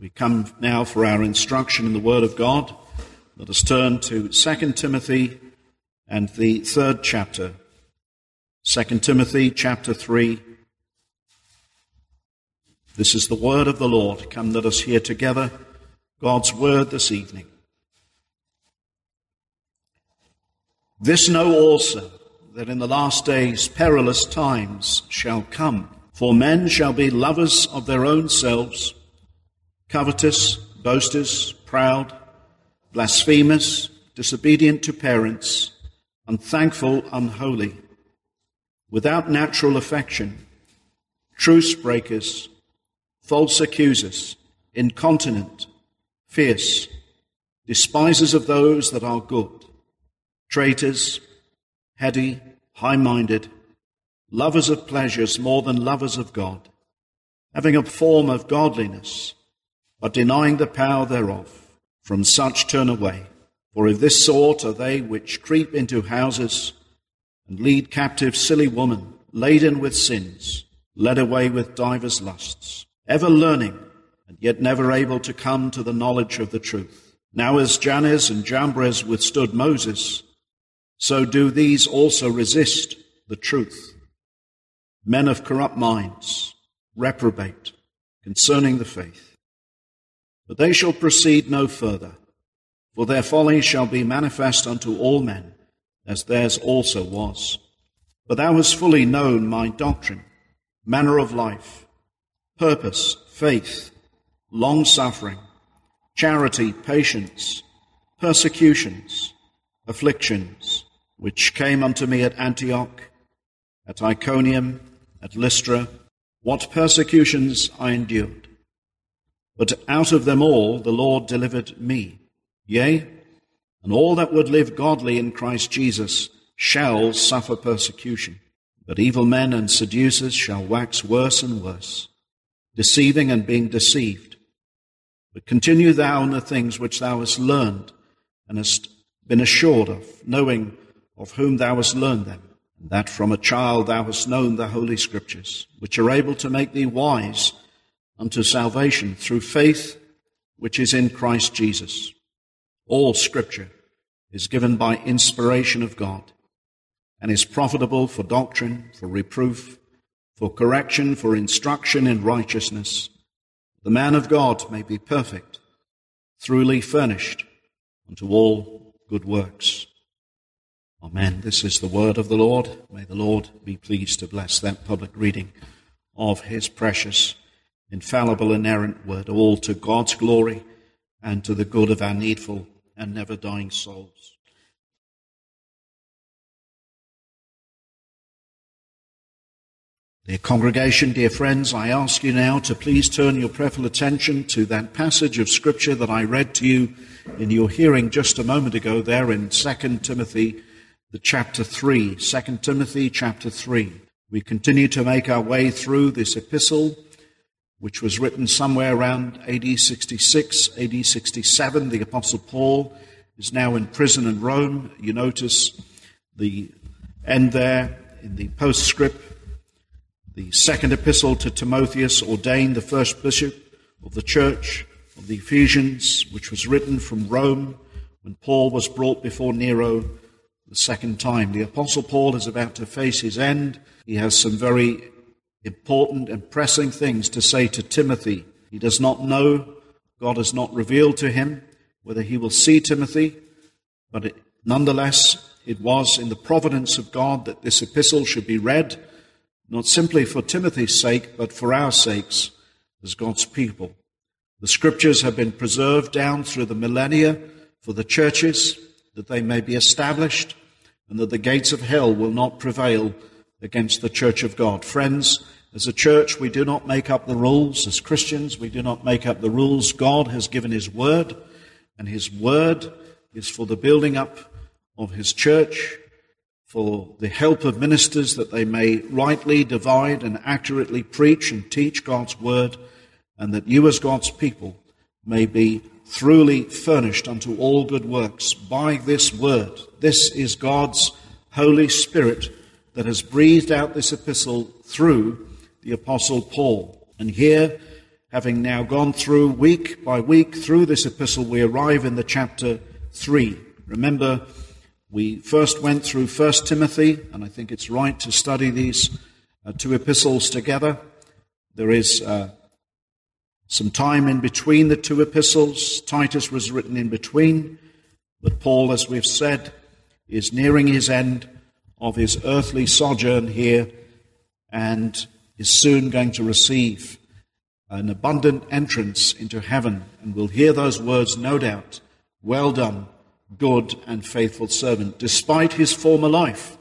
We come now for our instruction in the Word of God. Let us turn to 2 Timothy and the 3rd chapter. 2 Timothy chapter 3. This is the word of the Lord. Come, let us hear together God's word this evening. This know also, that in the last days perilous times shall come. For men shall be lovers of their own selves, covetous, boasters, proud, blasphemous, disobedient to parents, unthankful, unholy, without natural affection, truce breakers, false accusers, incontinent, fierce, despisers of those that are good, traitors, heady, high-minded, lovers of pleasures more than lovers of God, having a form of godliness, but denying the power thereof. From such turn away. For of this sort are they which creep into houses and lead captive silly women, laden with sins, led away with divers lusts, ever learning, and yet never able to come to the knowledge of the truth. Now as Jannes and Jambres withstood Moses, so do these also resist the truth. Men of corrupt minds, reprobate concerning the faith. But they shall proceed no further, for their folly shall be manifest unto all men, as theirs also was. But thou hast fully known my doctrine, manner of life, purpose, faith, long-suffering, charity, patience, persecutions, afflictions, which came unto me at Antioch, at Iconium, at Lystra, what persecutions I endured. But out of them all the Lord delivered me. Yea, and all that would live godly in Christ Jesus shall suffer persecution. But evil men and seducers shall wax worse and worse, deceiving and being deceived. But continue thou in the things which thou hast learned and hast been assured of, knowing of whom thou hast learned them, and that from a child thou hast known the Holy Scriptures, which are able to make thee wise unto salvation through faith which is in Christ Jesus. All Scripture is given by inspiration of God, and is profitable for doctrine, for reproof, for correction, for instruction in righteousness. The man of God may be perfect, thoroughly furnished unto all good works. Amen. This is the word of the Lord. May the Lord be pleased to bless that public reading of his precious, infallible, inerrant word, all to God's glory and to the good of our needful and never-dying souls. Dear congregation, dear friends, I ask you now to please turn your prayerful attention to that passage of Scripture that I read to you in your hearing just a moment ago there in 2 Timothy, the chapter 3. 2 Timothy chapter 3. We continue to make our way through this epistle, which was written somewhere around AD 66, AD 67. The Apostle Paul is now in prison in Rome. You notice the end there in the postscript. The second epistle to Timotheus, ordained the first bishop of the church of the Ephesians, which was written from Rome when Paul was brought before Nero the second time. The Apostle Paul is about to face his end. He has some very important and pressing things to say to Timothy. He does not know, God has not revealed to him whether he will see Timothy, but nonetheless, it was in the providence of God that this epistle should be read, not simply for Timothy's sake, but for our sakes as God's people. The Scriptures have been preserved down through the millennia for the churches, that they may be established, and that the gates of hell will not prevail against the church of God. Friends, as a church, we do not make up the rules. As Christians, we do not make up the rules. God has given his word, and his word is for the building up of his church, for the help of ministers that they may rightly divide and accurately preach and teach God's word, and that you as God's people may be thoroughly furnished unto all good works by this word. This is God's Holy Spirit that has breathed out this epistle through the Apostle Paul. And here, having now gone through week by week through this epistle, we arrive in the chapter 3. Remember, we first went through 1 Timothy, and I think it's right to study these two epistles together. There is some time in between the two epistles. Titus was written in between, but Paul, as we've said, is nearing his end of his earthly sojourn here and is soon going to receive an abundant entrance into heaven, and we'll hear those words, no doubt, "Well done, good and faithful servant," despite his former life,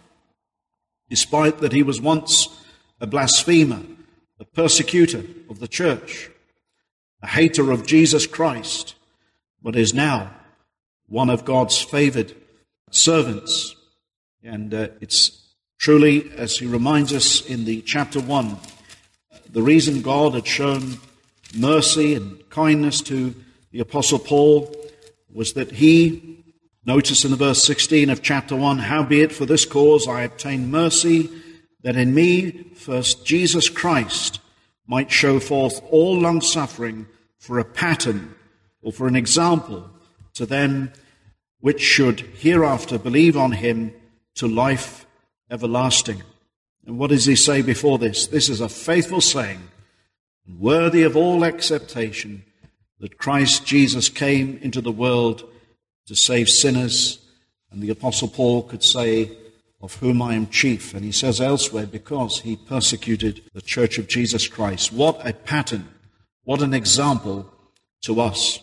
despite that he was once a blasphemer, a persecutor of the church, a hater of Jesus Christ, but is now one of God's favored servants. And it's truly, as he reminds us in the chapter 1, the reason God had shown mercy and kindness to the Apostle Paul was that he, notice in the verse 16 of chapter 1, "Howbeit for this cause I obtained mercy, that in me first Jesus Christ might show forth all long-suffering for a pattern," or for an example, "to them which should hereafter believe on him to life everlasting." And what does he say before this? This is a faithful saying, and worthy of all acceptation, that Christ Jesus came into the world to save sinners. And the Apostle Paul could say, "Of whom I am chief." And he says elsewhere, because he persecuted the church of Jesus Christ. What a pattern, what an example to us.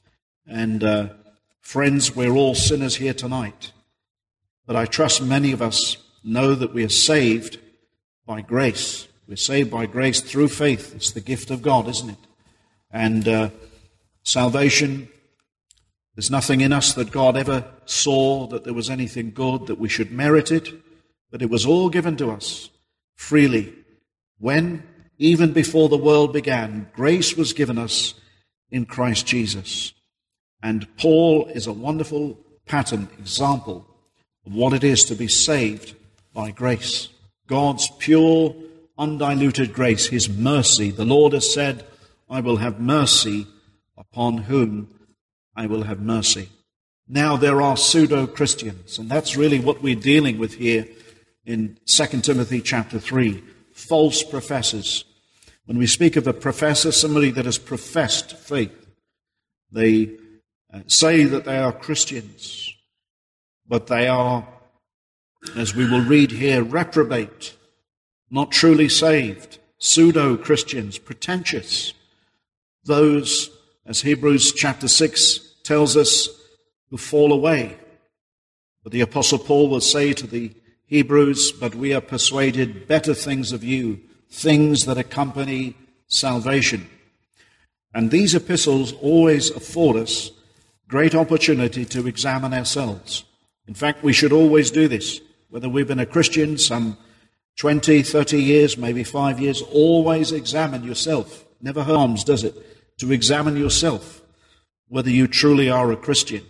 And friends, we're all sinners here tonight. But I trust many of us know that we are saved by grace. We're saved by grace through faith. It's the gift of God, isn't it? And salvation, there's nothing in us that God ever saw that there was anything good, that we should merit it, but it was all given to us freely. When, even before the world began, grace was given us in Christ Jesus. And Paul is a wonderful pattern, example of what it is to be saved by grace. God's pure, undiluted grace, his mercy. The Lord has said, "I will have mercy upon whom I will have mercy." Now there are pseudo-Christians, and that's really what we're dealing with here in 2 Timothy chapter 3, false professors. When we speak of a professor, somebody that has professed faith, they say that they are Christians, but they are, as we will read here, reprobate, not truly saved, pseudo-Christians, pretentious. Those, as Hebrews chapter 6 tells us, who fall away. But the Apostle Paul will say to the Hebrews, "But we are persuaded better things of you, things that accompany salvation." And these epistles always afford us great opportunity to examine ourselves. In fact, we should always do this. Whether we've been a Christian some 20, 30 years, maybe 5 years, always examine yourself. Never harms, does it, to examine yourself, whether you truly are a Christian.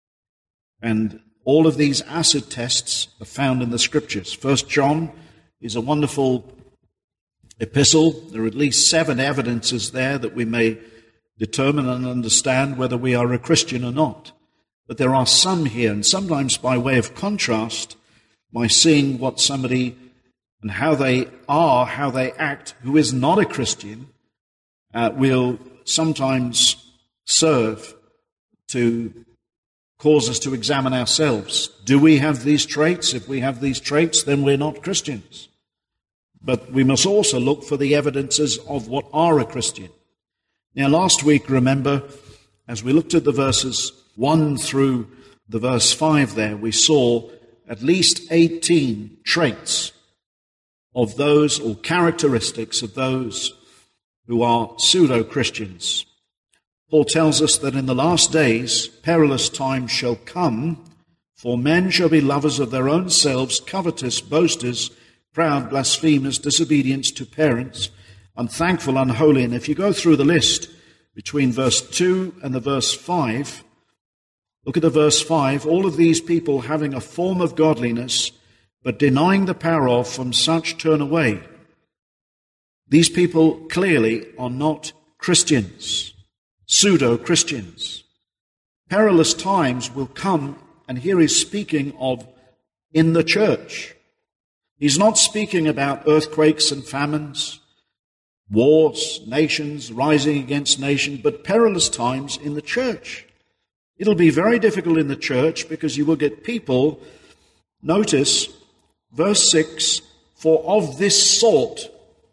And all of these acid tests are found in the Scriptures. 1 John is a wonderful epistle. There are at least 7 evidences there that we may determine and understand whether we are a Christian or not. But there are some here, and sometimes by way of contrast, by seeing what somebody and how they are, how they act, who is not a Christian, will sometimes serve to cause us to examine ourselves. Do we have these traits? If we have these traits, then we're not Christians. But we must also look for the evidences of what are a Christian. Now, last week, remember, as we looked at the verses 1 through the verse 5 there, we saw at least 18 traits of those, or characteristics of those who are pseudo-Christians. Paul tells us that in the last days perilous times shall come, for men shall be lovers of their own selves, covetous, boasters, proud, blasphemers, disobedient to parents, unthankful, unholy. And if you go through the list between verse 2 and the verse 5, look at the verse 5, all of these people having a form of godliness, but denying the power of, from such turn away. These people clearly are not Christians, pseudo-Christians. Perilous times will come, and here he's speaking of in the church. He's not speaking about earthquakes and famines, wars, nations rising against nations, but perilous times in the church. It'll be very difficult in the church because you will get people, notice, verse 6, for of this sort,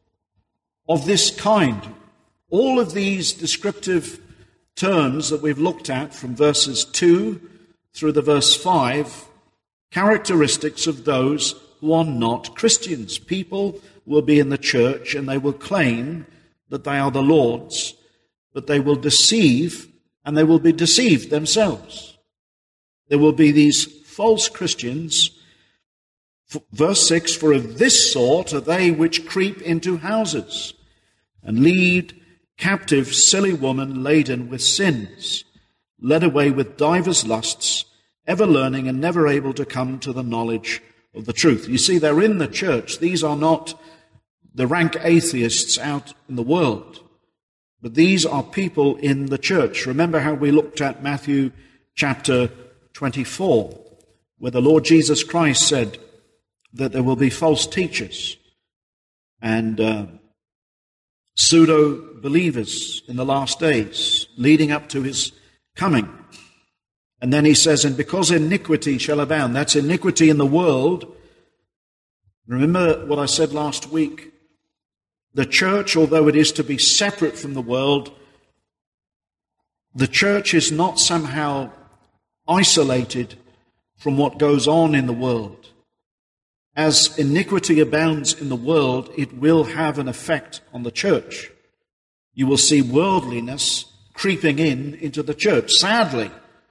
of this kind. All of these descriptive terms that we've looked at from verses 2 through the verse 5, characteristics of those who are not Christians. People will be in the church and they will claim that they are the Lord's, but they will deceive and they will be deceived themselves. There will be these false Christians. Verse 6, for of this sort are they which creep into houses and lead captive silly women laden with sins, led away with divers lusts, ever learning and never able to come to the knowledge of the truth. You see, they're in the church. These are not the rank atheists out in the world, but these are people in the church. Remember how we looked at Matthew chapter 24, where the Lord Jesus Christ said that there will be false teachers and pseudo-believers in the last days, leading up to his coming. And then he says, and because iniquity shall abound, that's iniquity in the world. Remember what I said last week? The church, although it is to be separate from the world, the church is not somehow isolated from what goes on in the world. As iniquity abounds in the world, it will have an effect on the church. You will see worldliness creeping into the church, sadly.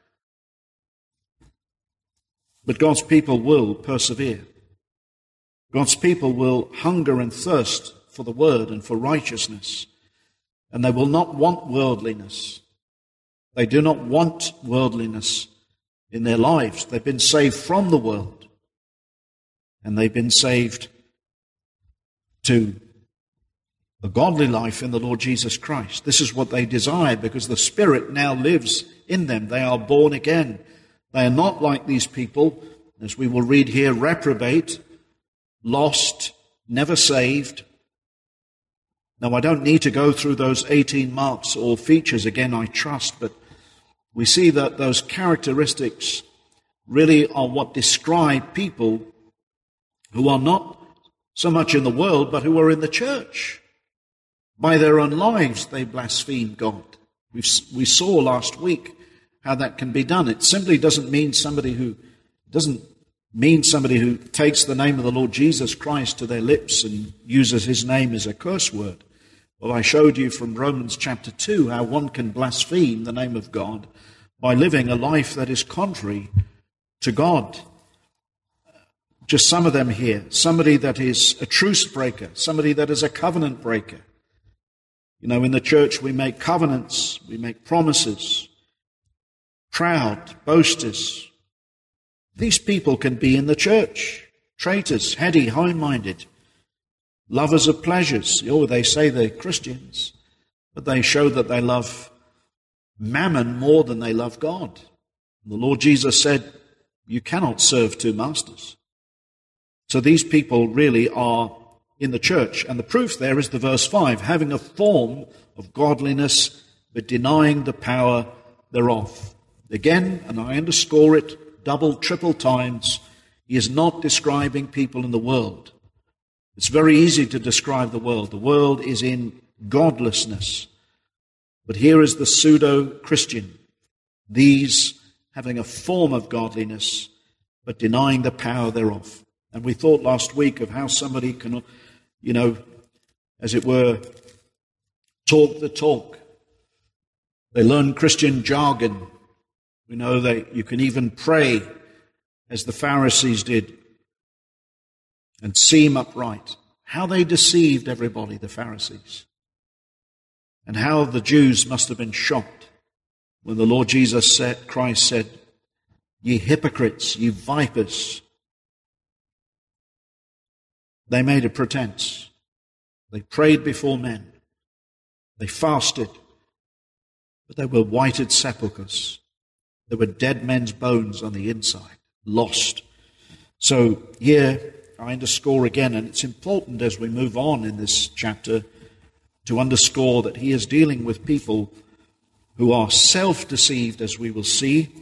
But God's people will persevere. God's people will hunger and thirst for the word and for righteousness. And they will not want worldliness. They do not want worldliness in their lives. They've been saved from the world. And they've been saved to a godly life in the Lord Jesus Christ. This is what they desire because the Spirit now lives in them. They are born again. They are not like these people, as we will read here, reprobate, lost, never saved. Now, I don't need to go through those 18 marks or features again, I trust, but we see that those characteristics really are what describe people who are not so much in the world, but who are in the church. By their own lives, they blaspheme God. We saw last week how that can be done. It simply doesn't mean somebody who takes the name of the Lord Jesus Christ to their lips and uses his name as a curse word. Well, I showed you from Romans chapter 2 how one can blaspheme the name of God by living a life that is contrary to God. Just some of them here. Somebody that is a truce breaker, somebody that is a covenant breaker. You know, in the church we make covenants, we make promises. Proud, boasters. These people can be in the church. Traitors, heady, high-minded. Lovers of pleasures. Oh, they say they're Christians, but they show that they love mammon more than they love God. The Lord Jesus said, you cannot serve two masters. So these people really are in the church. And the proof there is the verse 5, having a form of godliness, but denying the power thereof. Again, and I underscore it double, triple times, he is not describing people in the world. It's very easy to describe the world. The world is in godlessness. But here is the pseudo-Christian. These having a form of godliness, but denying the power thereof. And we thought last week of how somebody can, as it were, talk the talk. They learn Christian jargon. We know that you can even pray as the Pharisees did and seem upright. How they deceived everybody, the Pharisees. And how the Jews must have been shocked when the Lord Jesus Christ said, ye hypocrites, ye vipers. They made a pretense. They prayed before men. They fasted, but they were whited sepulchres. There were dead men's bones on the inside, lost. So here I underscore again, and it's important as we move on in this chapter to underscore that he is dealing with people who are self-deceived, as we will see,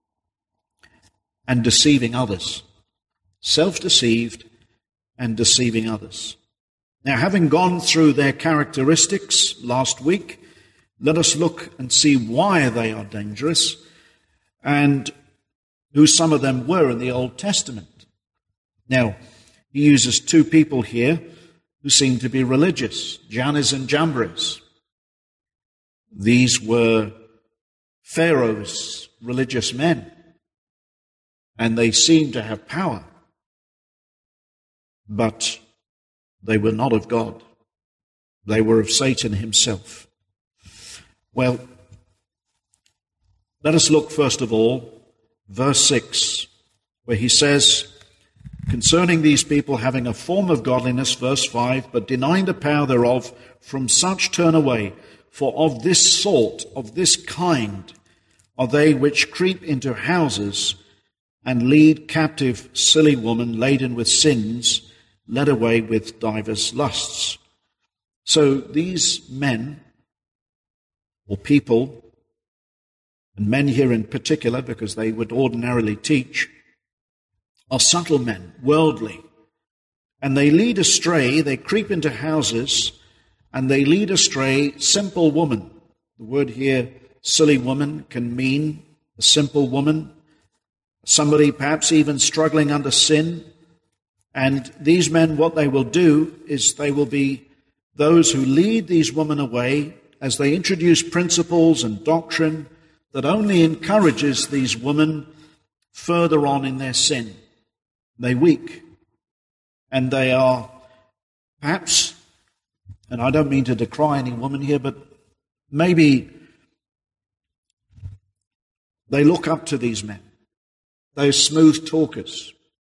and deceiving others. Self-deceived and deceiving others. Now, having gone through their characteristics last week, let us look and see why they are dangerous and who some of them were in the Old Testament. Now, he uses two people here who seem to be religious, Jannes and Jambres. These were Pharaoh's religious men, and they seemed to have power, but they were not of God. They were of Satan himself. Well, let us look first of all, verse 6, where he says, concerning these people having a form of godliness, verse 5, but denying the power thereof, from such turn away. For of this sort, of this kind, are they which creep into houses and lead captive silly women laden with sins, led away with divers lusts. So these men, or people, and men here in particular, because they would ordinarily teach, are subtle men, worldly, and they lead astray, they creep into houses, and they lead astray simple woman. The word here, silly woman, can mean a simple woman, somebody perhaps even struggling under sin. And these men, what they will do is they will be those who lead these women away as they introduce principles and doctrine that only encourages these women further on in their sin. They're weak, and they are perhaps, and I don't mean to decry any woman here, but maybe they look up to these men, those smooth talkers,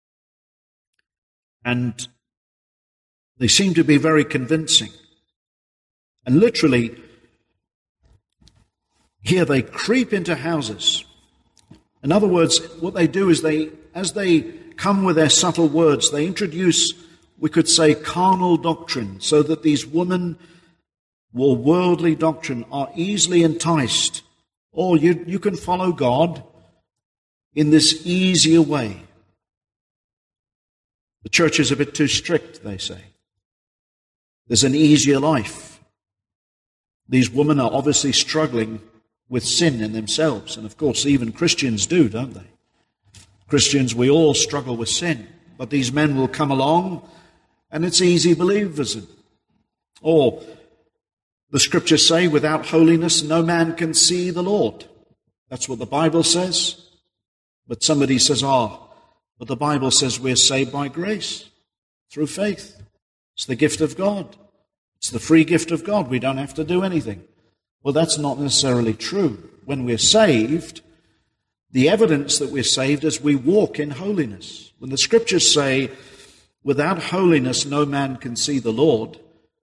and they seem to be very convincing. And literally, here they creep into houses. In other words, what they do is as they come with their subtle words, they introduce, we could say, carnal doctrine, so that these women, or worldly doctrine, are easily enticed. Or you can follow God in this easier way. The church is a bit too strict, they say. There's an easier life. These women are obviously struggling with sin in themselves. And of course, even Christians do, don't they? Christians, we all struggle with sin. But these men will come along, and it's easy believism. Or the scriptures say, without holiness, no man can see the Lord. That's what the Bible says. But somebody says, but the Bible says we're saved by grace, through faith. It's the gift of God. It's the free gift of God. We don't have to do anything. Well, that's not necessarily true. When we're saved, the evidence that we're saved is we walk in holiness. When the scriptures say, without holiness no man can see the Lord,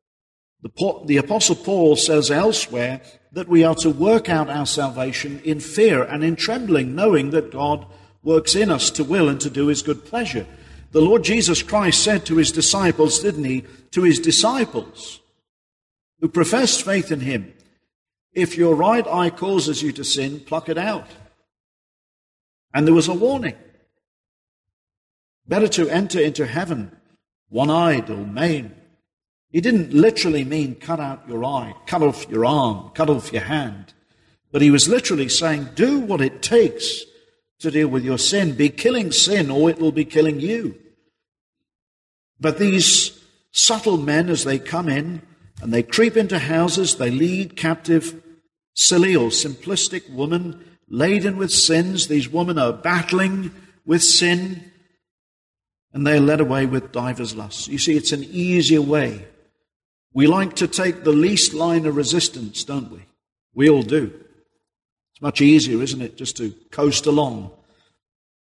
the Apostle Paul says elsewhere that we are to work out our salvation in fear and in trembling, knowing that God works in us to will and to do his good pleasure. The Lord Jesus Christ said to his disciples, didn't he, to his disciples who professed faith in him, if your right eye causes you to sin, pluck it out. And there was a warning. Better to enter into heaven one-eyed or maimed. He didn't literally mean cut out your eye, cut off your arm, cut off your hand. But he was literally saying, do what it takes to deal with your sin. Be killing sin or it will be killing you. But these subtle men, as they come in and they creep into houses, they lead captive silly or simplistic women laden with sins. These women are battling with sin, and they're led away with divers lusts. You see, it's an easier way. We like to take the least line of resistance, don't we? We all do. It's much easier, isn't it, just to coast along.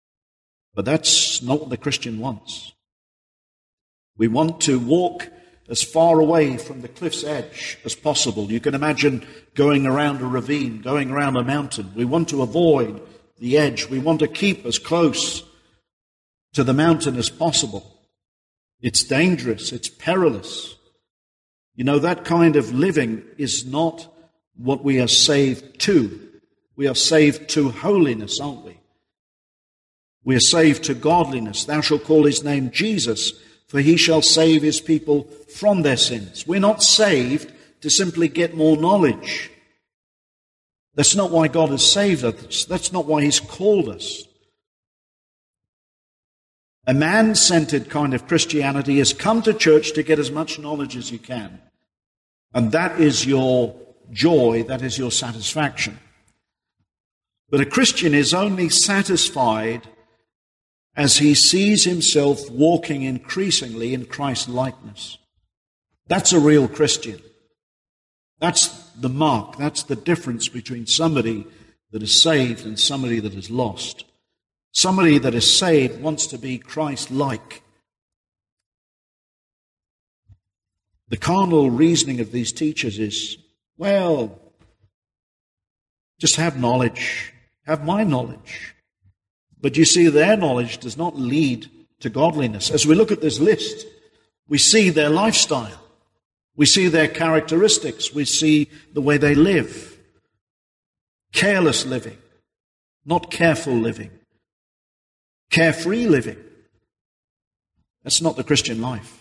But that's not what the Christian wants. We want to walk as far away from the cliff's edge as possible. You can imagine going around a ravine, going around a mountain. We want to avoid the edge. We want to keep as close to the mountain as possible. It's dangerous. It's perilous. You know, that kind of living is not what we are saved to. We are saved to holiness, aren't we? We are saved to godliness. Thou shalt call his name Jesus, for he shall save his people from their sins. We're not saved to simply get more knowledge. That's not why God has saved us. That's not why he's called us. A man-centered kind of Christianity is come to church to get as much knowledge as you can. And that is your joy, that is your satisfaction. But a Christian is only satisfied as he sees himself walking increasingly in Christ's likeness. That's a real Christian. That's the mark. That's the difference between somebody that is saved and somebody that is lost. Somebody that is saved wants to be Christ-like. The carnal reasoning of these teachers is, well, just have knowledge, have my knowledge. But you see, their knowledge does not lead to godliness. As we look at this list, we see their lifestyle. We see their characteristics. We see the way they live. Careless living, not careful living. Carefree living. That's not the Christian life.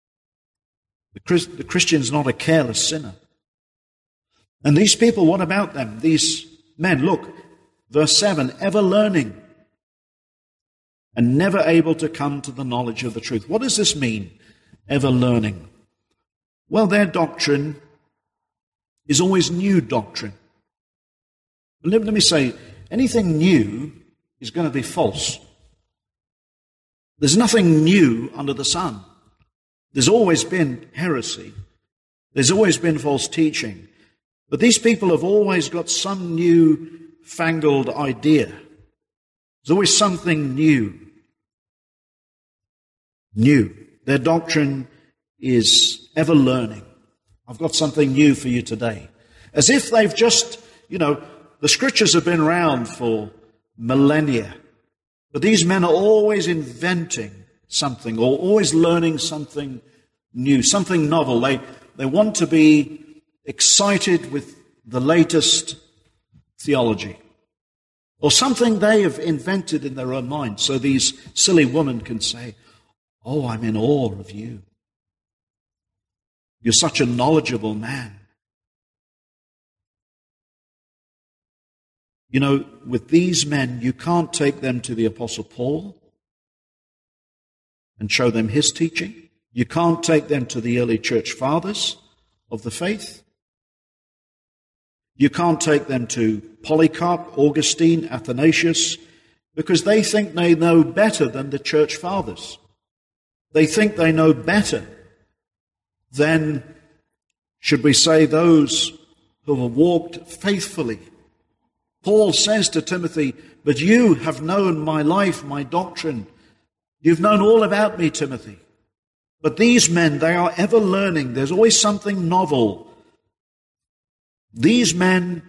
The Christian is not a careless sinner. And these people, what about them? These men, look, verse 7, ever learning and never able to come to the knowledge of the truth. What does this mean, ever learning? Well, their doctrine is always new doctrine. Let me say, anything new is going to be false. There's nothing new under the sun. There's always been heresy. There's always been false teaching. But these people have always got some new fangled idea. There's always something new. New. Their doctrine is ever learning. I've got something new for you today. As if they've just, the scriptures have been around for millennia. But these men are always inventing something or always learning something new, something novel. They want to be excited with the latest theology or something they have invented in their own mind. So these silly women can say, oh, I'm in awe of you. You're such a knowledgeable man. With these men, you can't take them to the Apostle Paul and show them his teaching. You can't take them to the early church fathers of the faith. You can't take them to Polycarp, Augustine, Athanasius, because they think they know better than the church fathers. They think they know better than, should we say, those who have walked faithfully. Paul says to Timothy, but you have known my life, my doctrine. You've known all about me, Timothy. But these men, they are ever learning. There's always something novel. These men,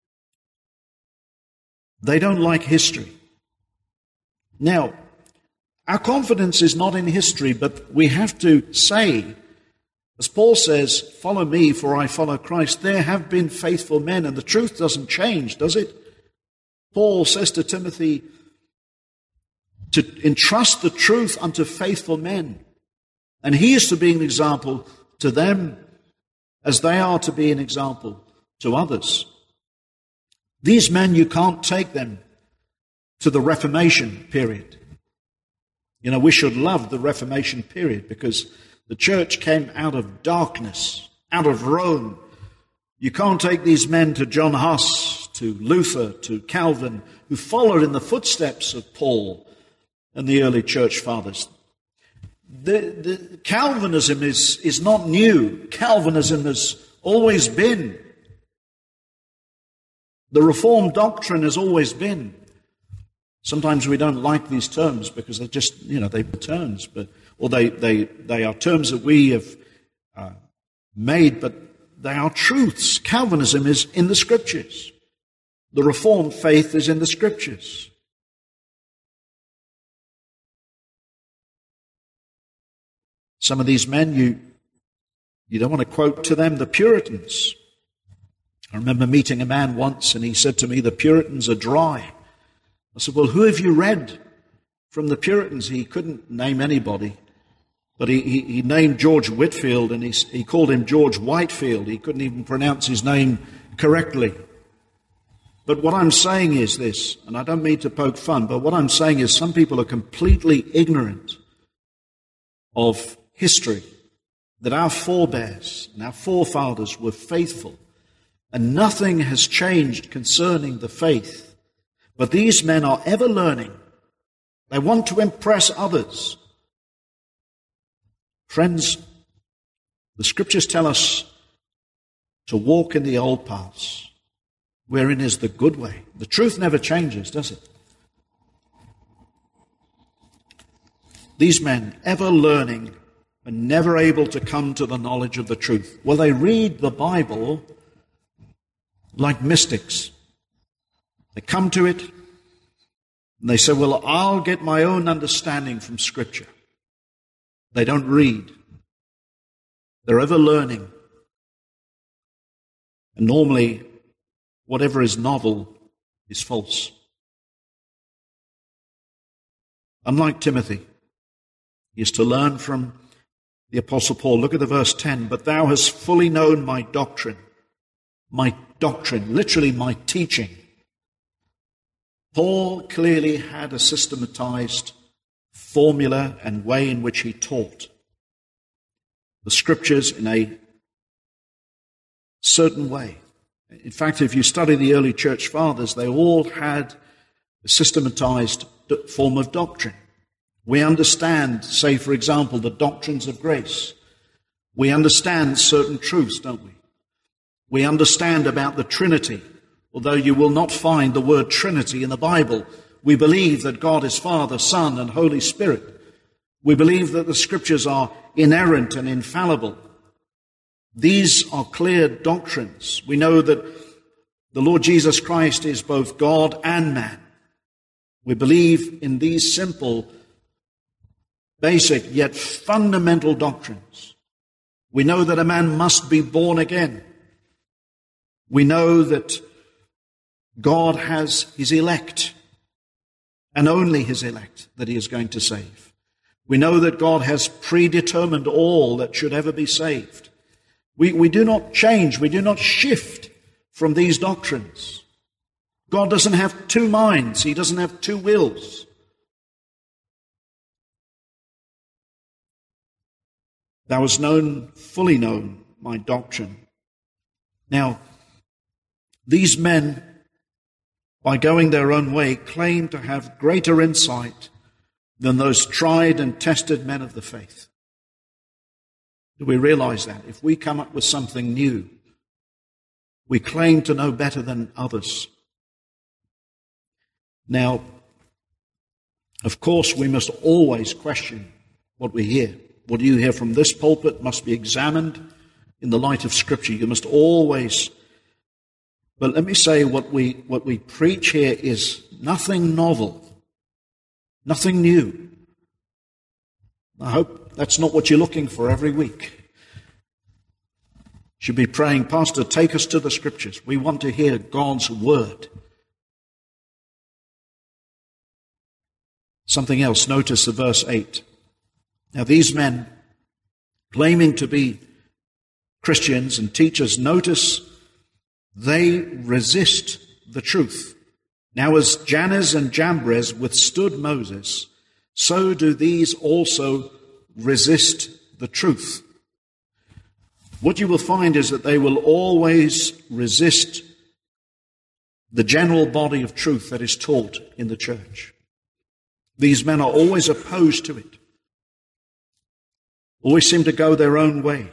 they don't like history. Now, our confidence is not in history, but we have to say, as Paul says, follow me, for I follow Christ. There have been faithful men, and the truth doesn't change, does it? Paul says to Timothy to entrust the truth unto faithful men. And he is to be an example to them as they are to be an example to others. These men, you can't take them to the Reformation period. We should love the Reformation period because the church came out of darkness, out of Rome. You can't take these men to John Huss, to Luther, to Calvin, who followed in the footsteps of Paul and the early church fathers. The Calvinism is not new. Calvinism has always been. The Reformed doctrine has always been. Sometimes we don't like these terms because they're just, they're terms, or they are terms that we have made, but they are truths. Calvinism is in the Scriptures. The Reformed faith is in the Scriptures. Some of these men, you don't want to quote to them the Puritans. I remember meeting a man once and he said to me, the Puritans are dry. I said, well, who have you read from the Puritans? He couldn't name anybody, but he named George Whitefield and he called him George Whitefield. He couldn't even pronounce his name correctly. But what I'm saying is this, and I don't mean to poke fun, but what I'm saying is some people are completely ignorant of history, that our forebears and our forefathers were faithful, and nothing has changed concerning the faith. But these men are ever learning. They want to impress others. Friends, the Scriptures tell us to walk in the old paths, wherein is the good way. The truth never changes, does it? These men, ever learning and never able to come to the knowledge of the truth. Well, they read the Bible like mystics. They come to it and they say, well, I'll get my own understanding from Scripture. They don't read. They're ever learning. And normally, whatever is novel is false. Unlike Timothy, he is to learn from the Apostle Paul. Look at the verse 10. But thou hast fully known my doctrine, literally my teaching. Paul clearly had a systematized formula and way in which he taught the Scriptures in a certain way. In fact, if you study the early church fathers, they all had a systematized form of doctrine. We understand, say, for example, the doctrines of grace. We understand certain truths, don't we? We understand about the Trinity, although you will not find the word Trinity in the Bible. We believe that God is Father, Son, and Holy Spirit. We believe that the Scriptures are inerrant and infallible. These are clear doctrines. We know that the Lord Jesus Christ is both God and man. We believe in these simple, basic, yet fundamental doctrines. We know that a man must be born again. We know that God has his elect, and only his elect that he is going to save. We know that God has predetermined all that should ever be saved. We do not change, we do not shift from these doctrines. God doesn't have two minds, he doesn't have two wills. Thou hast fully known my doctrine. Now, these men, by going their own way, claim to have greater insight than those tried and tested men of the faith. Do we realize that? If we come up with something new, we claim to know better than others. Now, of course, we must always question what we hear. What you hear from this pulpit must be examined in the light of Scripture. You must always... But let me say, what we preach here is nothing novel, nothing new. I hope that's not what you're looking for every week. You should be praying, Pastor, take us to the Scriptures. We want to hear God's Word. Something else, notice the verse 8. Now these men, claiming to be Christians and teachers, notice they resist the truth. Now as Jannes and Jambres withstood Moses, so do these also resist the truth. What you will find is that they will always resist the general body of truth that is taught in the church. These men are always opposed to it. Always seem to go their own way.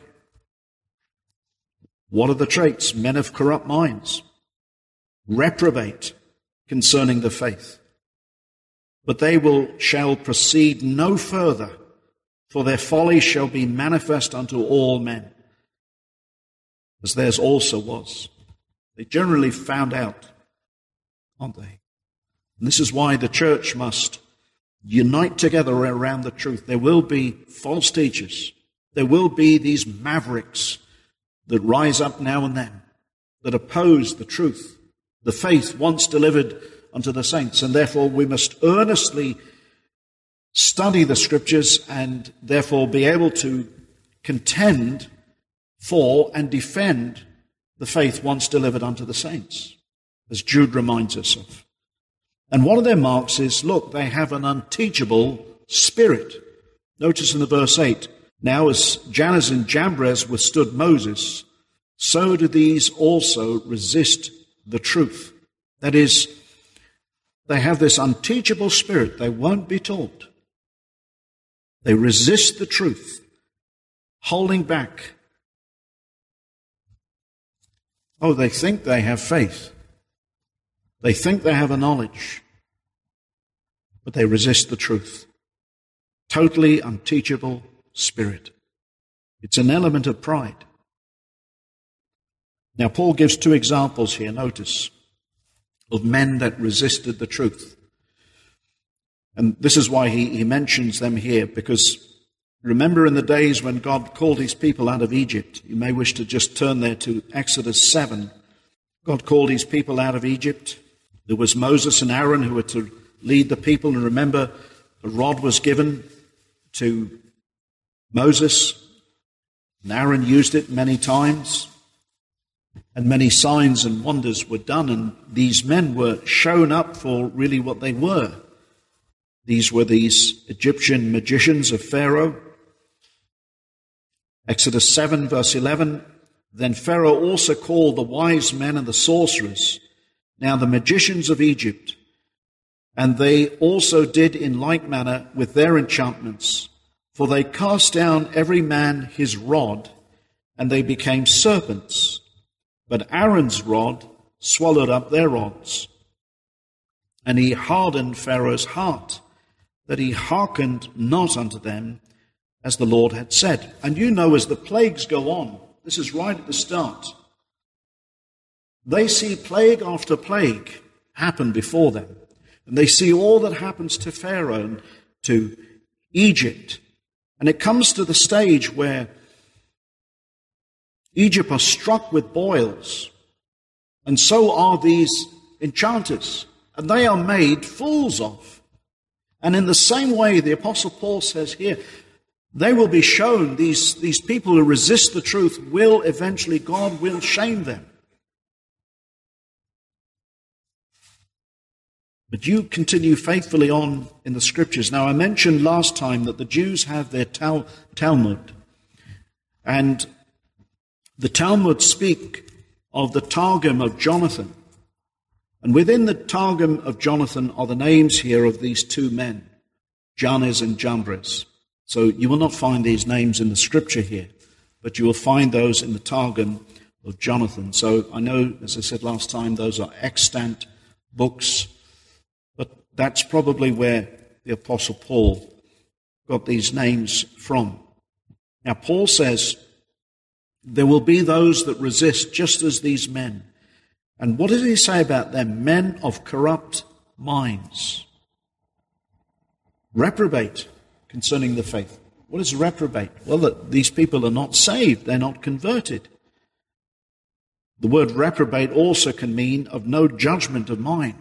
What are the traits? Men of corrupt minds, reprobate concerning the faith. But they shall proceed no further, for their folly shall be manifest unto all men, as theirs also was. They generally found out, aren't they? And this is why the church must unite together around the truth. There will be false teachers. There will be these mavericks that rise up now and then, that oppose the truth, the faith once delivered unto the saints. And therefore we must earnestly study the Scriptures and therefore be able to contend for and defend the faith once delivered unto the saints, as Jude reminds us of. And one of their marks is, look, they have an unteachable spirit. Notice in the verse 8, now as Jannes and Jambres withstood Moses, so do these also resist the truth. That is, they have this unteachable spirit. They won't be taught. They resist the truth, holding back. Oh, they think they have faith. They think they have a knowledge, but they resist the truth. Totally unteachable spirit. It's an element of pride. Now, Paul gives two examples here, notice, of men that resisted the truth. And this is why he mentions them here, because remember in the days when God called his people out of Egypt, you may wish to just turn there to Exodus 7. God called his people out of Egypt. There was Moses and Aaron who were to lead the people. And remember, a rod was given to Moses, and Aaron used it many times. And many signs and wonders were done, and these men were shown up for really what they were. These were these Egyptian magicians of Pharaoh. Exodus 7, verse 11, then Pharaoh also called the wise men and the sorcerers, now the magicians of Egypt, and they also did in like manner with their enchantments, for they cast down every man his rod, and they became serpents. But Aaron's rod swallowed up their rods. And he hardened Pharaoh's heart, that he hearkened not unto them, as the Lord had said. And you know, as the plagues go on, this is right at the start, they see plague after plague happen before them. And they see all that happens to Pharaoh and to Egypt. And it comes to the stage where Egypt are struck with boils, and so are these enchanters, and they are made fools of. And in the same way, the Apostle Paul says here, they will be shown, these people who resist the truth will eventually, God will shame them. But you continue faithfully on in the Scriptures. Now, I mentioned last time that the Jews have their Talmud, and the Talmud speak of the Targum of Jonathan. And within the Targum of Jonathan are the names here of these two men, Jannes and Jambres. So you will not find these names in the Scripture here, but you will find those in the Targum of Jonathan. So I know, as I said last time, those are extant books, but that's probably where the Apostle Paul got these names from. Now, Paul says, there will be those that resist just as these men. And what does he say about them? Men of corrupt minds. Reprobate concerning the faith. What is reprobate? Well, that these people are not saved. They're not converted. The word reprobate also can mean of no judgment of mind.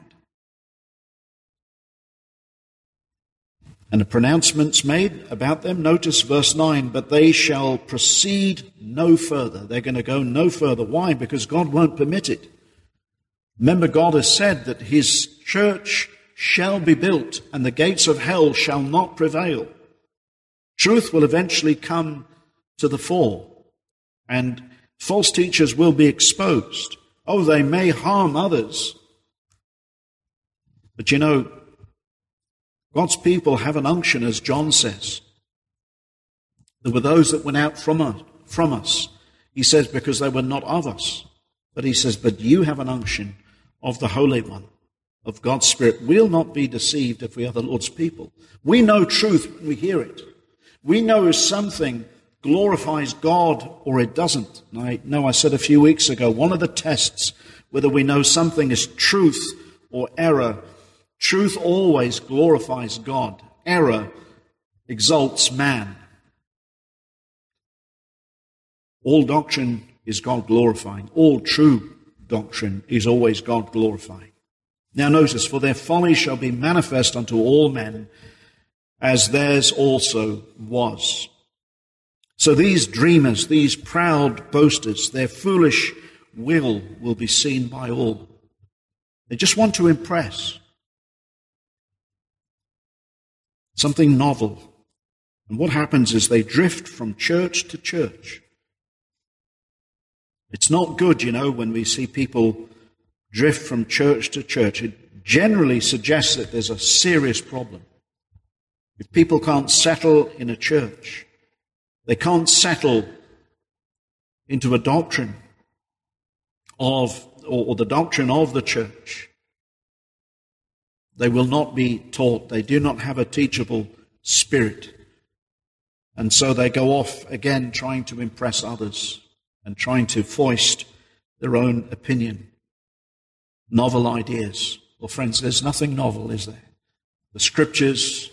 And the pronouncements made about them, notice verse 9, but they shall proceed no further. They're going to go no further. Why? Because God won't permit it. Remember, God has said that his church shall be built and the gates of hell shall not prevail. Truth will eventually come to the fore and false teachers will be exposed. Oh, they may harm others. But you know, God's people have an unction, as John says. There were those that went out from us. He says, because they were not of us. But he says, but you have an unction of the Holy One, of God's Spirit. We'll not be deceived if we are the Lord's people. We know truth when we hear it. We know if something glorifies God or it doesn't. And I know I said a few weeks ago, one of the tests whether we know something is truth or error, truth always glorifies God. Error exalts man. All doctrine is God glorifying. All true doctrine is always God glorifying. Now notice, for their folly shall be manifest unto all men, as theirs also was. So these dreamers, these proud boasters, their foolish will be seen by all. They just want to impress. Something novel. And what happens is they drift from church to church. It's not good, when we see people drift from church to church. It generally suggests that there's a serious problem. If people can't settle in a church, they can't settle into a doctrine of, or the doctrine of the church, they will not be taught. They do not have a teachable spirit. And so they go off again trying to impress others and trying to foist their own opinion. Novel ideas. Well, friends, there's nothing novel, is there? The Scriptures,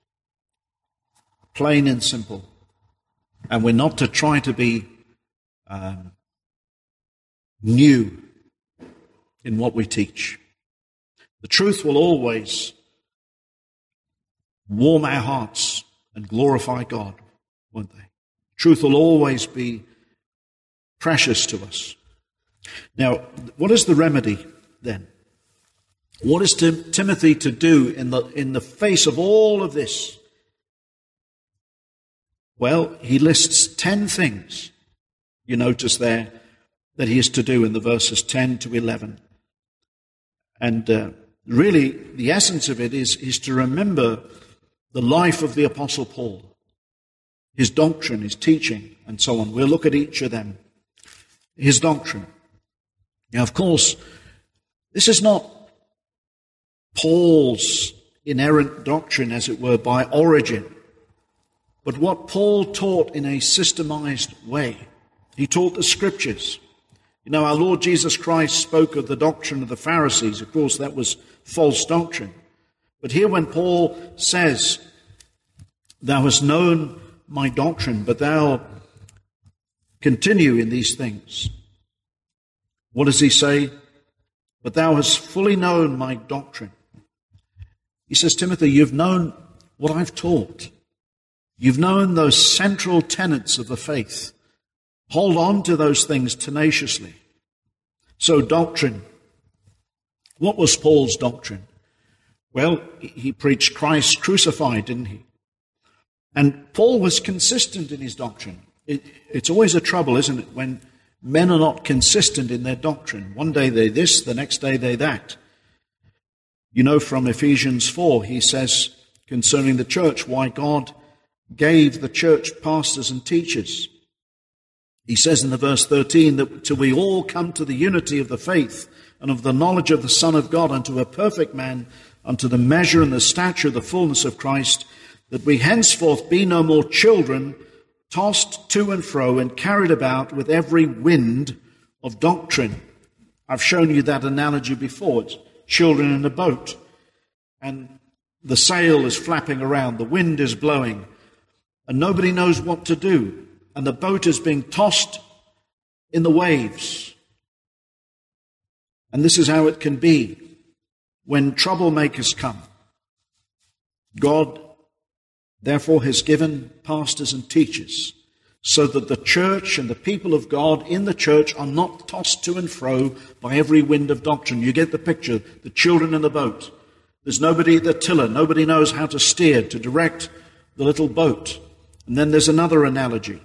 plain and simple. And we're not to try to be new in what we teach. The truth will always warm our hearts and glorify God, won't they? Truth will always be precious to us. Now, what is the remedy then? What is Timothy to do in the face of all of this? Well, he lists 10 things, you notice there, that he is to do in the verses 10 to 11. And really, the essence of it is to remember the life of the Apostle Paul, his doctrine, his teaching, and so on. We'll look at each of them. His doctrine. Now, of course, this is not Paul's inerrant doctrine, as it were, by origin, but what Paul taught in a systemized way. He taught the Scriptures. Our Lord Jesus Christ spoke of the doctrine of the Pharisees. Of course, that was false doctrine. But here when Paul says, "Thou hast known my doctrine, but thou continue in these things," what does he say? "But thou hast fully known my doctrine." He says, Timothy, you've known what I've taught. You've known those central tenets of the faith. Hold on to those things tenaciously. So doctrine. What was Paul's doctrine? Well, he preached Christ crucified, didn't he? And Paul was consistent in his doctrine. It's always a trouble, isn't it, when men are not consistent in their doctrine. One day they're this, the next day they're that. From Ephesians 4, he says concerning the church, why God gave the church pastors and teachers. He says in the verse 13 that till we all come to the unity of the faith and of the knowledge of the Son of God unto a perfect man, unto the measure and the stature of the fullness of Christ, that we henceforth be no more children, tossed to and fro and carried about with every wind of doctrine. I've shown you that analogy before. It's children in a boat, and the sail is flapping around, the wind is blowing, and nobody knows what to do, and the boat is being tossed in the waves. And this is how it can be when troublemakers come. God, therefore, has given pastors and teachers so that the church and the people of God in the church are not tossed to and fro by every wind of doctrine. You get the picture, the children in the boat. There's nobody at the tiller. Nobody knows how to steer, to direct the little boat. And then there's another analogy.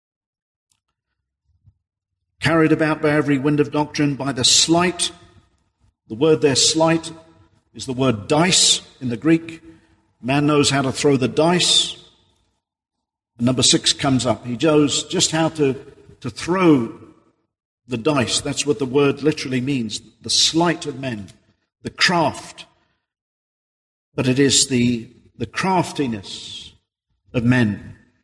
Carried about by every wind of doctrine, by the sleight. The word there, sleight, is the word dice in the Greek. Man knows how to throw the dice. And number 6 comes up. He knows just how to throw the dice. That's what the word literally means. The sleight of men. The craft. But it is the craftiness of men.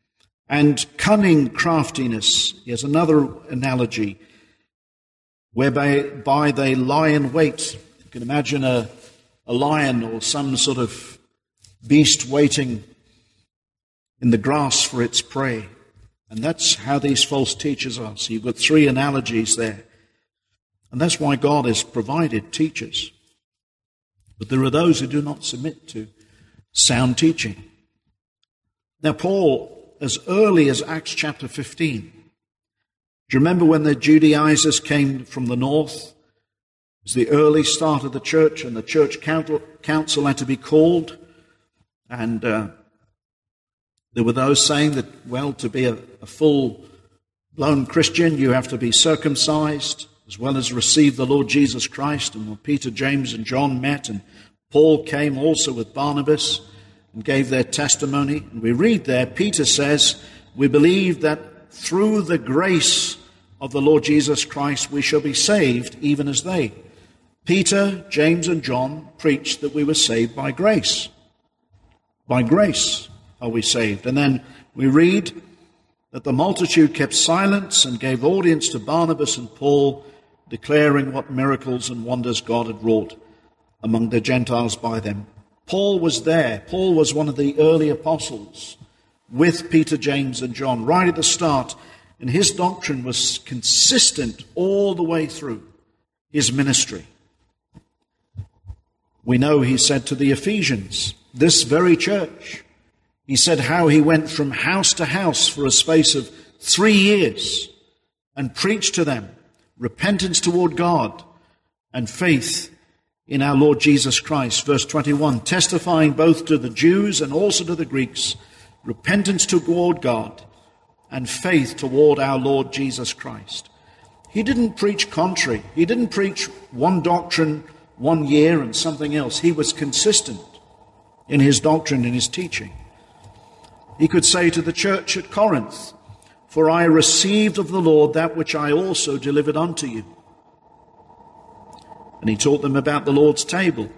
and cunning craftiness. Here's another analogy, whereby they lie in wait. You can imagine a lion or some sort of beast waiting in the grass for its prey. And that's how these false teachers are. So you've got three analogies there. And that's why God has provided teachers. But there are those who do not submit to sound teaching. Now, Paul, as early as Acts chapter 15, do you remember when the Judaizers came from the north? It was the early start of the church, and the church council had to be called. And there were those saying that, well, to be a full-blown Christian, you have to be circumcised, as well as receive the Lord Jesus Christ. And when Peter, James, and John met, and Paul came also with Barnabas and gave their testimony. And we read there, Peter says, we believe that through the grace of the Lord Jesus Christ we shall be saved, even as they. Peter, James, and John preached that we were saved by grace. By grace are we saved. And then we read that the multitude kept silence and gave audience to Barnabas and Paul, declaring what miracles and wonders God had wrought among the Gentiles by them. Paul was there. Paul was one of the early apostles with Peter, James, and John right at the start. And his doctrine was consistent all the way through his ministry. We know he said to the Ephesians, this very church, he said how he went from house to house for a space of 3 years and preached to them repentance toward God and faith in our Lord Jesus Christ. Verse 21, testifying both to the Jews and also to the Greeks, repentance toward God and faith toward our Lord Jesus Christ. He didn't preach contrary. He didn't preach one doctrine 1 year and something else. He was consistent in his doctrine and his teaching. He could say to the church at Corinth, for I received of the Lord that which I also delivered unto you. And he taught them about the Lord's table.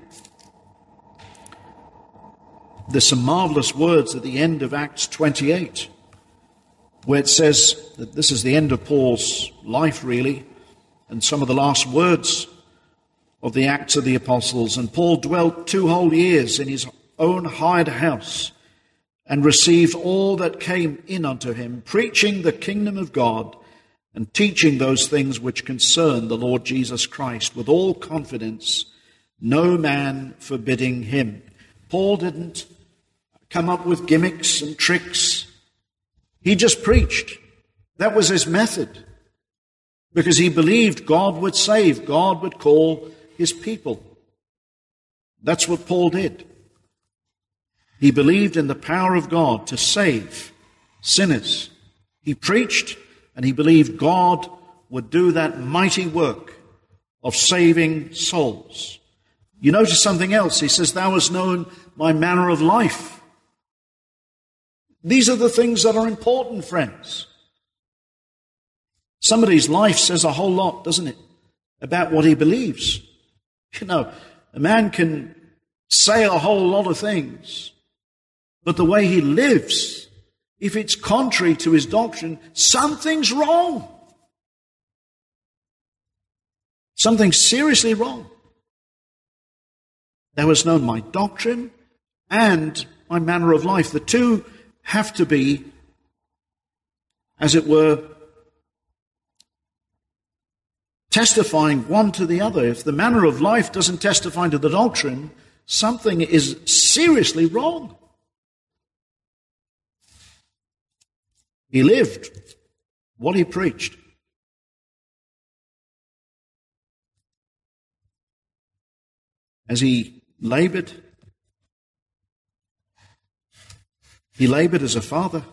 There's some marvelous words at the end of Acts 28, where it says that this is the end of Paul's life, really, and some of the last words of the Acts of the Apostles. And Paul dwelt 2 whole years in his own hired house, and received all that came in unto him, preaching the kingdom of God, and teaching those things which concern the Lord Jesus Christ, with all confidence, no man forbidding him. Paul didn't come up with gimmicks and tricks. He just preached. That was his method, because he believed God would save, God would call his people. That's what Paul did. He believed in the power of God to save sinners. He preached, and he believed God would do that mighty work of saving souls. You notice something else. He says, thou hast known my manner of life. These are the things that are important, friends. Somebody's life says a whole lot, doesn't it, about what he believes. You know, a man can say a whole lot of things, but the way he lives, if it's contrary to his doctrine, something's wrong. Something's seriously wrong. Thou hast known my doctrine and my manner of life. The two have to be, as it were, testifying one to the other. If the manner of life doesn't testify to the doctrine, something is seriously wrong. He lived what he preached. As he labored as a father.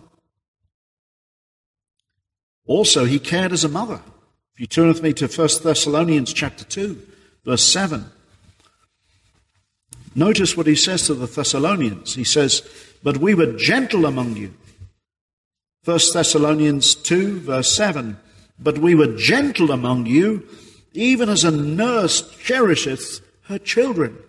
Also, he cared as a mother. If you turn with me to 1 Thessalonians chapter 2, verse 7. Notice what he says to the Thessalonians. He says, but we were gentle among you. 1 Thessalonians 2, verse 7. But we were gentle among you, even as a nurse cherisheth her children.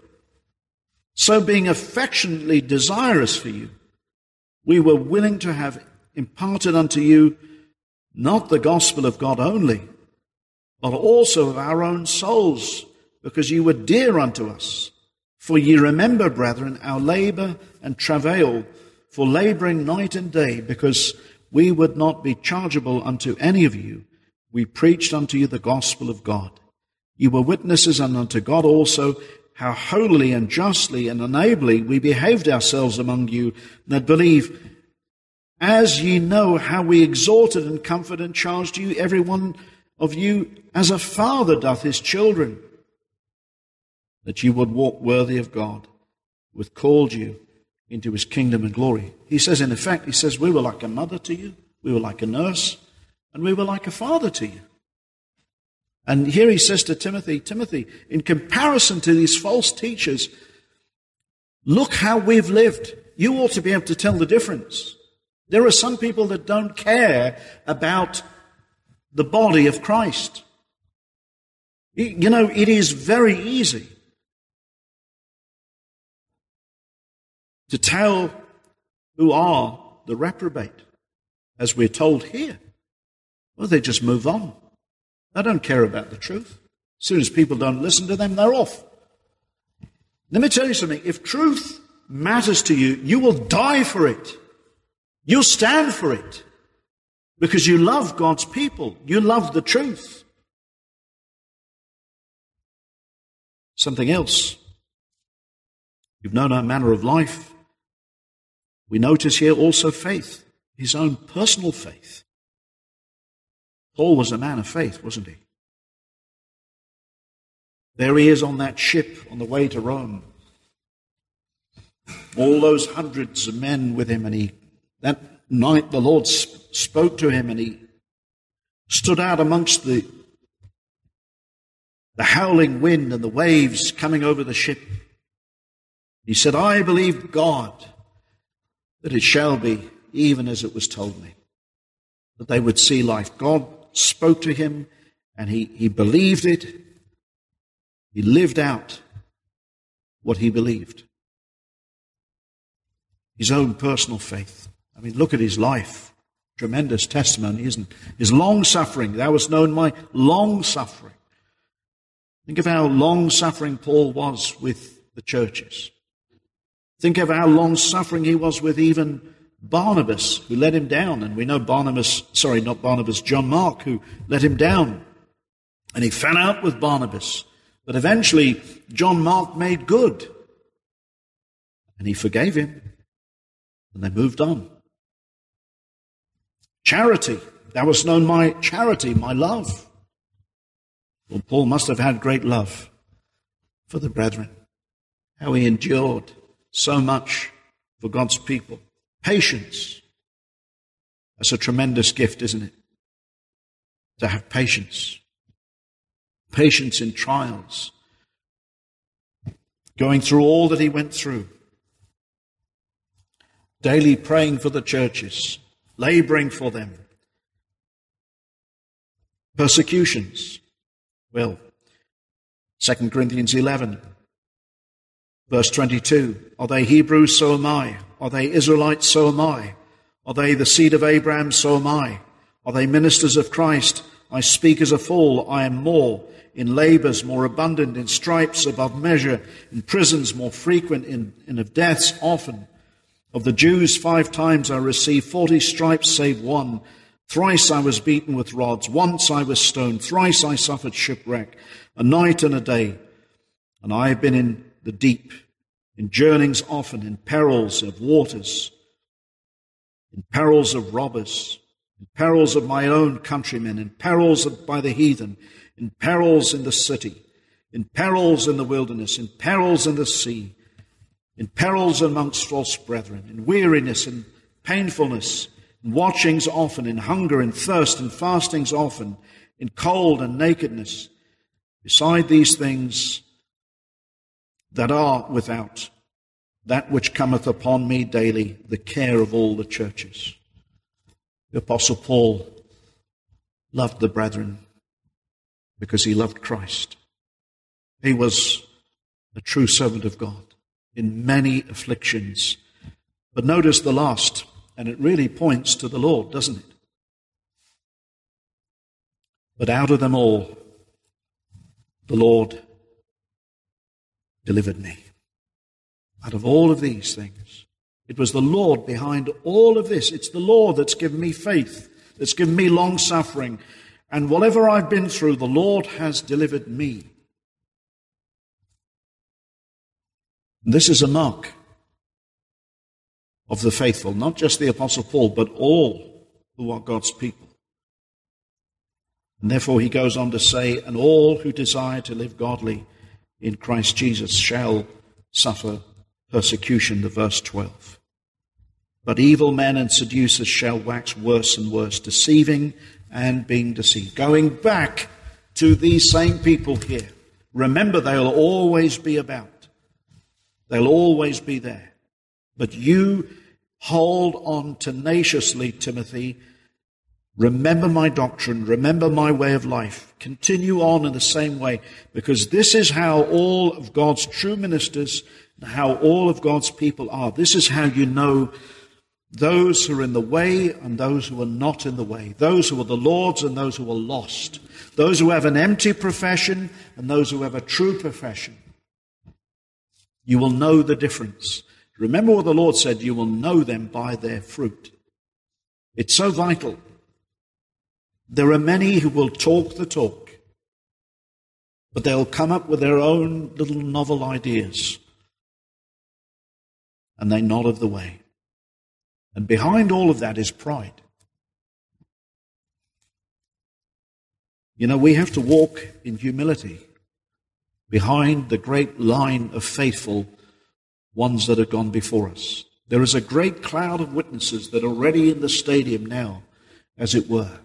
So being affectionately desirous for you, we were willing to have imparted unto you not the gospel of God only, but also of our own souls, because ye were dear unto us. For ye remember, brethren, our labour and travail, for labouring night and day, because we would not be chargeable unto any of you. We preached unto you the gospel of God. Ye were witnesses, and unto God also, how holily and justly and enably we behaved ourselves among you that believe, as ye know how we exhorted and comforted and charged you, every one of you, as a father doth his children, that you would walk worthy of God, who hath called you into his kingdom and glory. He says, in effect, he says, we were like a mother to you, we were like a nurse, and we were like a father to you. And here he says to Timothy, Timothy, in comparison to these false teachers, look how we've lived. You ought to be able to tell the difference. There are some people that don't care about the body of Christ. You know, it is very easy to tell who are the reprobate, as we're told here. Well, they just move on. They don't care about the truth. As soon as people don't listen to them, they're off. Let me tell you something. If truth matters to you, you will die for it. You'll stand for it. Because you love God's people. You love the truth. Something else. You've known our manner of life. We notice here also faith, his own personal faith. Paul was a man of faith, wasn't he? There he is on that ship on the way to Rome. All those hundreds of men with him, and that night the Lord spoke to him, and he stood out amongst the howling wind and the waves coming over the ship. He said, I believe God, that it shall be even as it was told me, that they would see life. God spoke to him, and he believed it. He lived out what he believed. His own personal faith. I mean, look at his life. Tremendous testimony, isn't it? His long-suffering. Thou hast known my long-suffering. Think of how long-suffering Paul was with the churches. Think of how long-suffering he was with even Barnabas, who let him down. And we know John Mark, who let him down. And he fell out with Barnabas. But eventually, John Mark made good. And he forgave him. And they moved on. Charity. Thou hast known my charity, my love. Well, Paul must have had great love for the brethren. How he endured so much for God's people. Patience. That's a tremendous gift, isn't it? To have patience. Patience in trials. Going through all that he went through. Daily praying for the churches. Laboring for them. Persecutions. Well, 2 Corinthians 11, verse 22. Are they Hebrews? So am I. Are they Israelites? So am I. Are they the seed of Abraham? So am I. Are they ministers of Christ? I speak as a fool. I am more. In labours more abundant, in stripes above measure, in prisons more frequent, in of deaths often. Of the Jews 5 times I received 40 stripes save one. Thrice I was beaten with rods. Once I was stoned. Thrice I suffered shipwreck. A night and a day. And I have been in the deep, in journeyings often, in perils of waters, in perils of robbers, in perils of my own countrymen, in perils by the heathen, in perils in the city, in perils in the wilderness, in perils in the sea, in perils amongst false brethren, in weariness and painfulness, in watchings often, in hunger and thirst, in fastings often, in cold and nakedness. Beside these things that are without, that which cometh upon me daily, the care of all the churches. The Apostle Paul loved the brethren because he loved Christ. He was a true servant of God in many afflictions. But notice the last, And it really points to the Lord, doesn't it? But out of them all, the Lord delivered me. Out of all of these things, it was the Lord behind all of this. It's the Lord that's given me faith, that's given me long suffering. And whatever I've been through, the Lord has delivered me. And this is a mark of the faithful, not just the Apostle Paul, but all who are God's people. And therefore he goes on to say, and all who desire to live godly in Christ Jesus shall suffer persecution, the verse 12. But evil men and seducers shall wax worse and worse, deceiving and being deceived. Going back to these same people here. Remember, they'll always be about. They'll always be there. But you hold on tenaciously, Timothy. Remember my doctrine. Remember my way of life. Continue on in the same way, because this is how all of God's true ministers and how all of God's people are. This is how you know those who are in the way and those who are not in the way. Those who are the Lord's and those who are lost. Those who have an empty profession and those who have a true profession. You will know the difference. Remember what the Lord said, you will know them by their fruit. It's so vital. There are many who will talk the talk, but they'll come up with their own little novel ideas, and they nod of the way. And behind all of that is pride. You know, we have to walk in humility behind the great line of faithful ones that have gone before us. There is a great cloud of witnesses that are already in the stadium now, as it were.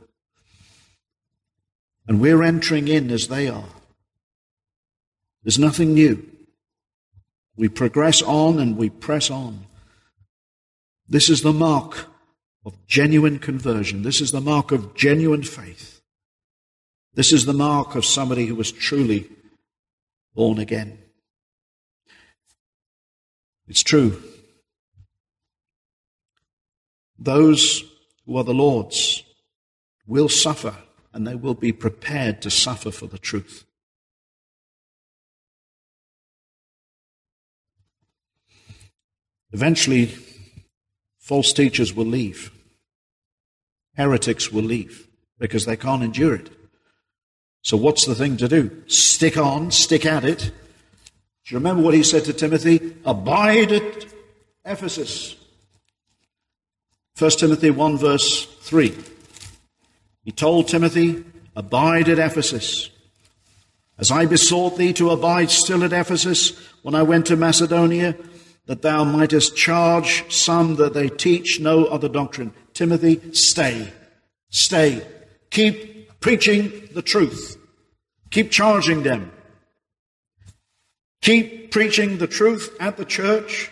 And we're entering in as they are. There's nothing new. We progress on and we press on. This is the mark of genuine conversion. This is the mark of genuine faith. This is the mark of somebody who was truly born again. It's true. Those who are the Lord's will suffer, and they will be prepared to suffer for the truth. Eventually, false teachers will leave. Heretics will leave because they can't endure it. So what's the thing to do? Stick on, stick at it. Do you remember what he said to Timothy? Abide at Ephesus. 1 Timothy 1 verse 3. He told Timothy, abide at Ephesus. As I besought thee to abide still at Ephesus when I went to Macedonia, that thou mightest charge some that they teach no other doctrine. Timothy, stay. Stay. Keep preaching the truth. Keep charging them. Keep preaching the truth at the church.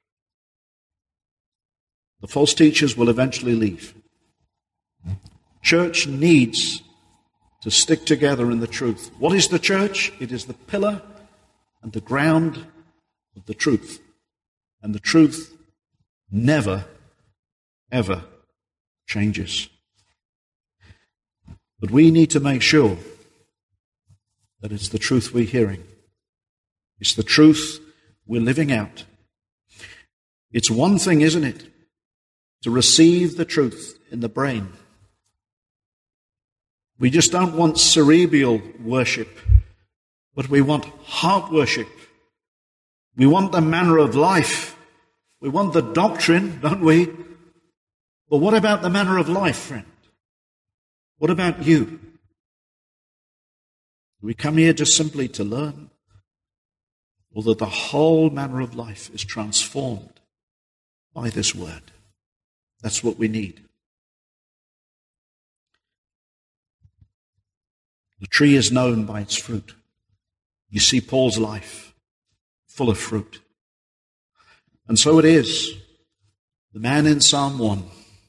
The false teachers will eventually leave. Church needs to stick together in the truth. What is the church? It is the pillar and the ground of the truth. And the truth never, ever changes. But we need to make sure that it's the truth we're hearing. It's the truth we're living out. It's one thing, isn't it, to receive the truth in the brain. We just don't want cerebral worship, but we want heart worship. We want the manner of life. We want the doctrine, don't we? But what about the manner of life, friend? What about you? Do we come here just simply to learn? Or that the whole manner of life is transformed by this word? That's what we need. The tree is known by its fruit. You see Paul's life, full of fruit. And so it is. The man in Psalm 1.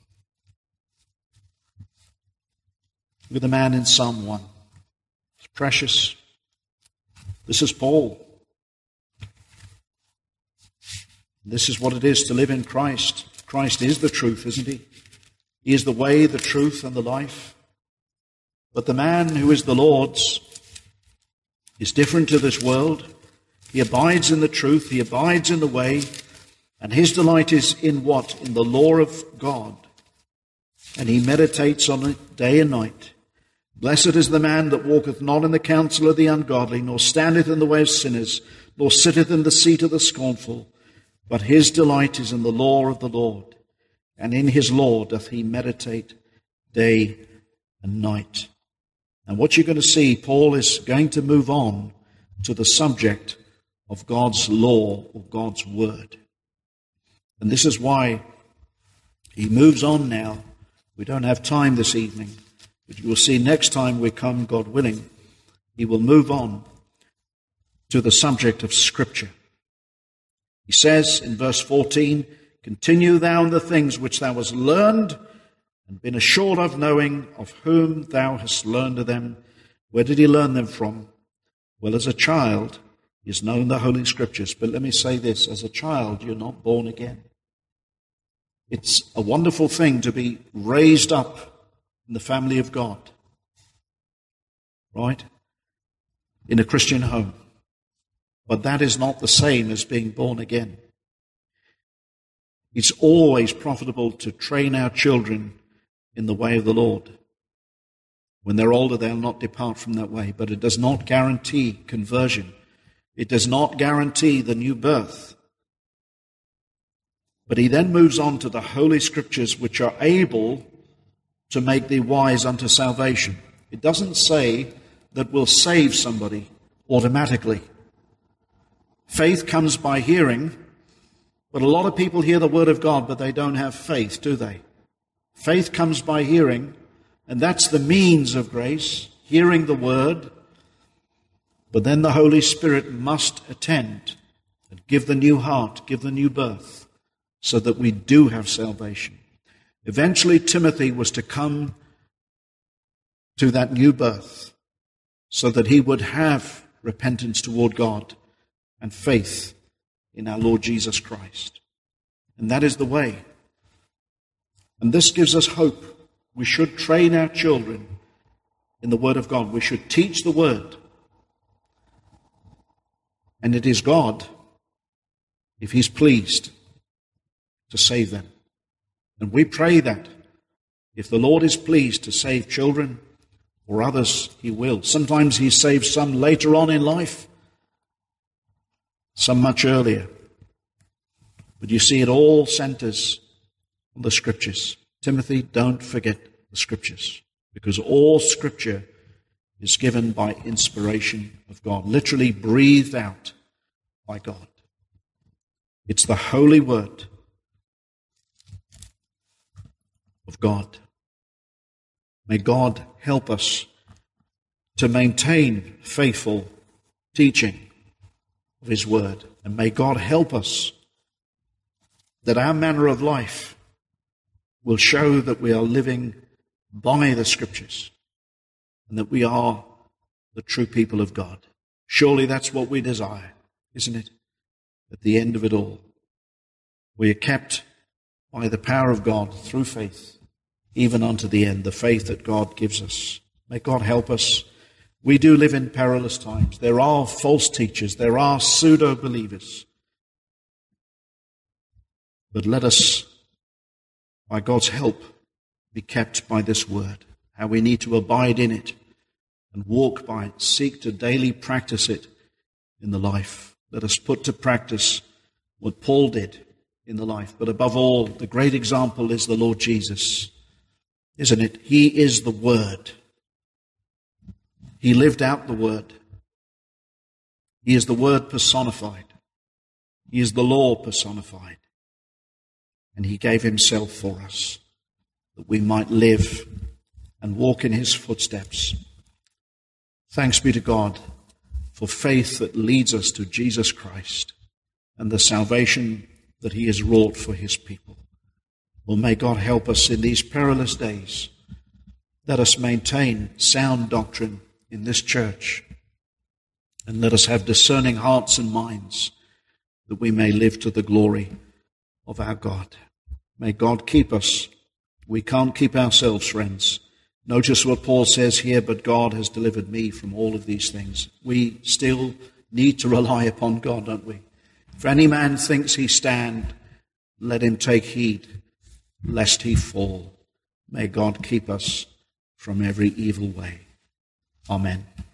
Look at the man in Psalm 1. It's precious. This is Paul. This is what it is to live in Christ. Christ is the truth, isn't he? He is the way, the truth, and the life. But the man who is the Lord's is different to this world. He abides in the truth, he abides in the way, and his delight is in what? In the law of God. And he meditates on it day and night. Blessed is the man that walketh not in the counsel of the ungodly, nor standeth in the way of sinners, nor sitteth in the seat of the scornful. But his delight is in the law of the Lord, and in his law doth he meditate day and night. And what you're going to see, Paul is going to move on to the subject of God's law or God's word. And this is why he moves on now. We don't have time this evening, but you will see next time we come, God willing, he will move on to the subject of Scripture. He says in verse 14, continue thou in the things which thou hast learned and been assured of, knowing of whom thou hast learned of them. Where did he learn them from? Well, as a child, he has known the Holy Scriptures. But let me say this, as a child, you're not born again. It's a wonderful thing to be raised up in the family of God, right? In a Christian home. But that is not the same as being born again. It's always profitable to train our children in the way of the Lord. When they're older, they'll not depart from that way. But it does not guarantee conversion. It does not guarantee the new birth. But he then moves on to the Holy Scriptures, which are able to make thee wise unto salvation. It doesn't say that we'll save somebody automatically. Faith comes by hearing, but a lot of people hear the word of God, but they don't have faith, do they? Faith comes by hearing, and that's the means of grace, hearing the word. But then the Holy Spirit must attend and give the new heart, give the new birth, so that we do have salvation. Eventually, Timothy was to come to that new birth so that he would have repentance toward God and faith in our Lord Jesus Christ. And that is the way. And this gives us hope. We should train our children in the Word of God. We should teach the Word. And it is God, if He's pleased, to save them. And we pray that if the Lord is pleased to save children or others, He will. Sometimes He saves some later on in life, some much earlier. But you see, it all centers on the Scriptures. Timothy, don't forget the Scriptures, because all Scripture is given by inspiration of God, literally breathed out by God. It's the holy word of God. May God help us to maintain faithful teaching of His word. And may God help us that our manner of life will show that we are living by the Scriptures and that we are the true people of God. Surely that's what we desire, isn't it? At the end of it all, we are kept by the power of God through faith, even unto the end, the faith that God gives us. May God help us. We do live in perilous times. There are false teachers. There are pseudo-believers. But let us, by God's help, be kept by this word, how we need to abide in it and walk by it, seek to daily practice it in the life. Let us put to practice what Paul did in the life. But above all, the great example is the Lord Jesus, isn't it? He is the Word. He lived out the Word. He is the Word personified. He is the law personified. And He gave Himself for us, that we might live and walk in His footsteps. Thanks be to God for faith that leads us to Jesus Christ and the salvation that He has wrought for His people. Well, may God help us in these perilous days. Let us maintain sound doctrine in this church, and let us have discerning hearts and minds that we may live to the glory of our God. May God keep us. We can't keep ourselves, friends. Notice what Paul says here, but God has delivered me from all of these things. We still need to rely upon God, don't we? If any man thinks he stand, let him take heed, lest he fall. May God keep us from every evil way. Amen.